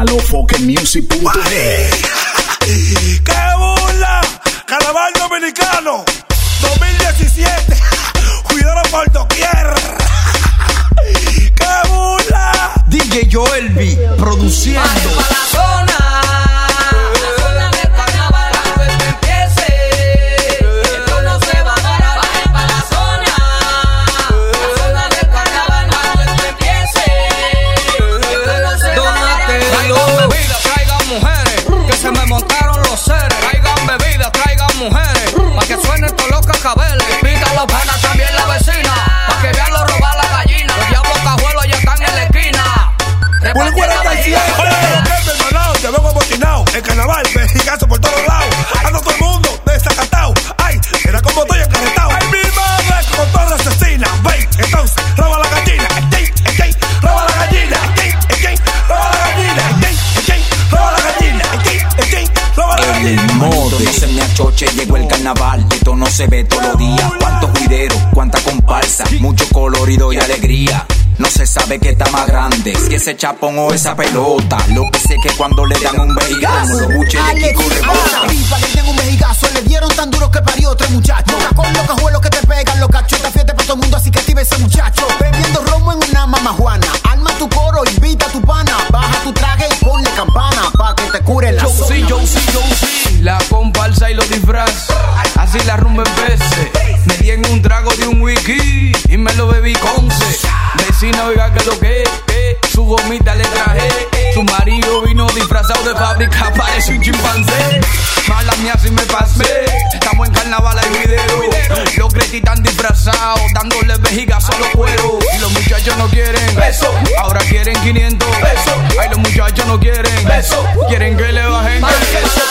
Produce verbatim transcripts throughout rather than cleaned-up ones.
alofoque music punto net. ¡Qué burla! Carnaval Dominicano dos mil diecisiete. Cuidado por doquier. ¡Qué burla! D J Joelby produciendo. Vale pa' la zona. Cabeles, pita los panas, también la vecina, pa' que vean los robar la gallina. Los diablos cajuelos ya están en la esquina. Repartiendo belleza. Oye, mi hermano, te vengo amotinado. El carnaval, mexicazo por todos lados. Ando todo el mundo desacatado. Ay, era como estoy encarretado. Ay, mi madre, como toda asesina. Ven, entonces, roba la gallina. Ey, ey, ey, roba la gallina. Ey, ey, ey, roba la gallina. Ey, ey, ey, roba la gallina. Ey, ey, ey, roba la gallina. El modo no se me achoche, llegó el carnaval. Esto no se ve todos los días. Cuántos juideros, cuánta comparsa, mucho colorido y alegría. No se sabe qué está más grande, si ese chapón o esa pelota. Lo que sé que cuando le dan un vejigazo, los buches de Kiko rebota. Pipa que tengo un vejigazo, le dieron tan duro que parió tres muchachos. Con los cajuelos que te pegan, los cachos. Esta fiesta para todo el mundo, así que activa ese muchacho. Bebiendo romo en una mamajuana. Arma tu coro, invita a tu pana. Baja tu traje y ponle campana, pa' que te cure la zona. Yo sí, yo sí, yo sí, la comparsa y los disfraz. Así la rumba empecé. Me di en un trago de un whisky y me lo bebí con C. Vecina, oiga que lo que, que su gomita le traje. Su marido vino disfrazado de fábrica, parece un chimpancé. Mala mía si me pasé. Estamos en carnaval, hay video. Los cretis están disfrazados, dándole vejigas a los cueros. Y los muchachos no quieren beso, ahora quieren quinientos pesos. Ay, los muchachos no quieren beso, quieren que le bajen de eso.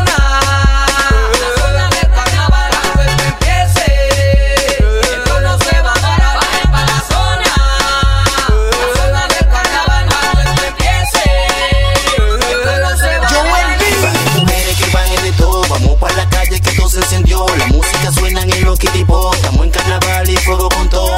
La música suena en los kitipos. Estamos en carnaval y fuego con todo.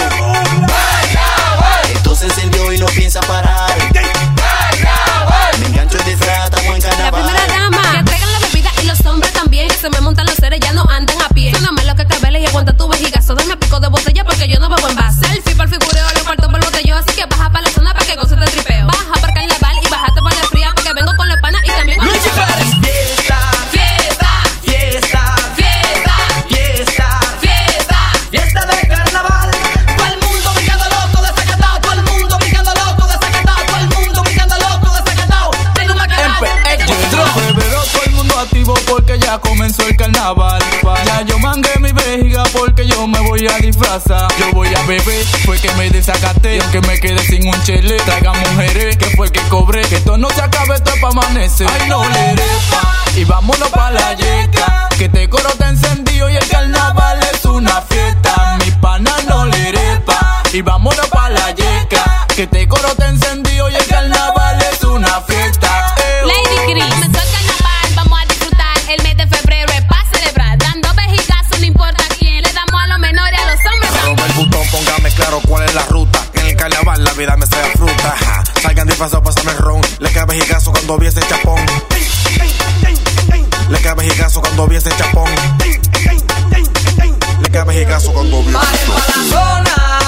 Esto se encendió y no piensa parar. Me engancho y disfraz, estamos en carnaval. La primera dama, que traigan la bebida y los hombres también. Que se me montan los seres, ya no andan a pie. Son más lo que cabeles y aguanta tu vejigazo. Dame pico de botella porque yo no bebo en base. Selfie para el figureo, lo cuarto por el botellón. Así que baja para la zona para que goces de tripeo. Baja para el carnaval y bájate para la fría. Porque vengo con los panas y también con los chicos. Porque ya comenzó el carnaval. Ya yo mangué mi vejiga porque yo me voy a disfrazar. Yo voy a beber, fue que me desacaté. Y aunque me quedé sin un chele, traigan mujeres, que fue el que cobré. Que esto no se acabe, esto es pa' amanecer. Ay, no le repa, y vámonos pa' la yeca. Que este coro está encendido y el carnaval es una fiesta. Mi pana no le repa, y vámonos pa' la yeca. Que este coro está encendido y el carnaval es una fiesta. Lady Gris, comenzó el carnaval, vamos a disfrutar. El mes de febrero es pa' celebrar. Dando vejigazos, no importa quién. Le damos a los menores, a los hombres también. Toma el botón, póngame claro cuál es la ruta. En el carnaval la vida me sabe a fruta. Ja. Salgan disfrazados, pásame el ron. Le cae vejigazo cuando vi ese chapón. Le cae vejigazo cuando vi ese chapón. Le cae vejigazo cuando vi ese chapón.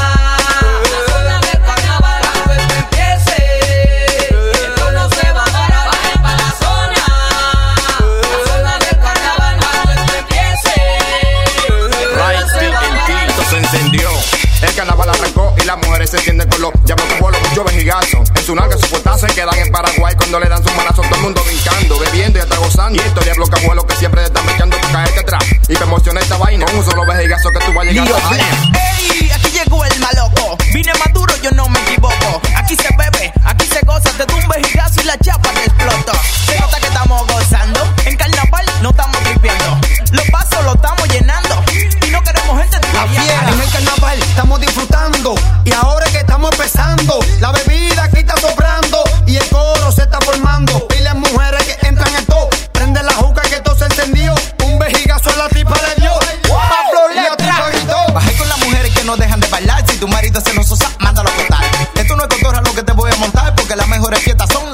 El carnaval arrancó y las mujeres se encienden con los llaman con vuelo, mucho vejigazo. En su nalga, su puertas se quedan en Paraguay. Cuando le dan sus manazos, todo el mundo brincando, bebiendo y hasta gozando. Y estos diablos cabuelos que siempre te están mechando para caerte atrás. Y te emociona esta vaina con un solo vejigazo que tú vas a llegar a. Ey, aquí llegó el maloco. Vine maduro, yo no me equivoco. Aquí se bebe, aquí se goza. Te da un vejigazo y la chapa te explota. Se nota que estamos gozando. En carnaval no estamos tripeando. Los vasos los estamos llenando. Y no queremos gente de la fiera. En el carnaval estamos disfrutando. Y ahora que estamos empezando, la bebida aquí está sobrando. Y el coro se está formando. Y las mujeres que entran en todo. Prende la juca que todo se encendió. Un vejigazo a la tipa de Dios. Pablo Letra gritó. Bajé con las mujeres que no dejan de bailar. Si tu marido se nos usa, mándalo a cortar. Esto no es cotorra lo que te voy a montar. Porque las mejores fiestas son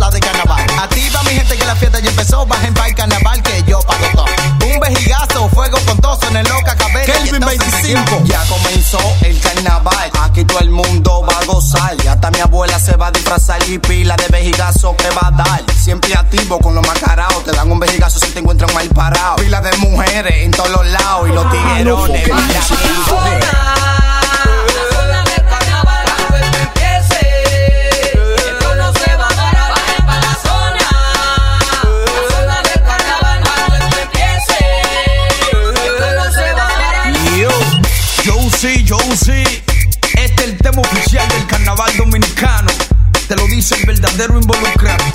comenzó, bajen pa' el carnaval que yo pago todo. Un vejigazo, fuego con toso en el loca cabello. Kelvin veinticinco. Ya comenzó el carnaval, aquí todo el mundo va a gozar. Y hasta mi abuela se va a disfrazar y pila de vejigazo que va a dar. Siempre activo con los macaraos, te dan un vejigazo si te encuentran mal parado. Pila de mujeres en todos los lados y los tiguerones. Sí, yo sí, este es el tema oficial del carnaval dominicano. Te lo dice el verdadero involucrado.